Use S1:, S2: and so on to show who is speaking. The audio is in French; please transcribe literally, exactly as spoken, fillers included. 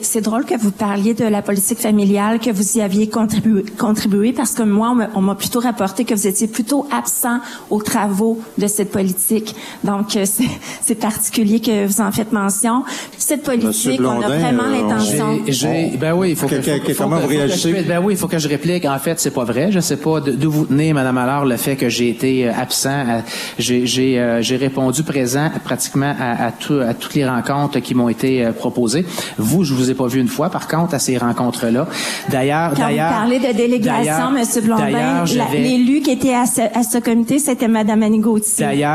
S1: C'est drôle que vous parliez de la politique familiale, que vous y aviez contribué, contribué parce que moi, on m'a plutôt rapporté que vous étiez plutôt absent aux travaux de cette politique. Donc, c'est, c'est particulier que vous en faites mention. Cette politique, Blondin, on a vraiment euh, l'intention...
S2: J'ai, j'ai, ben oui, il faut que, que, faut, que, faut,
S3: comment
S2: faut,
S3: vous réagissez?
S2: Que, ben oui, il faut que je réplique. En fait, c'est pas vrai. Je sais pas d'où vous tenez, Madame Allard, le fait que j'ai été absent. J'ai, j'ai, euh, j'ai répondu présent pratiquement à, à, tout, à toutes les rencontres qui m'ont été euh, proposées. Vous, je vous ai pas vu une fois, par contre, à ces rencontres-là. D'ailleurs,
S1: Quand
S2: d'ailleurs,
S1: vous parlez de délégation, M. Blondin, l'élu qui était à ce, à ce comité, c'était Mme Annie Gauthier.
S2: D'ailleurs,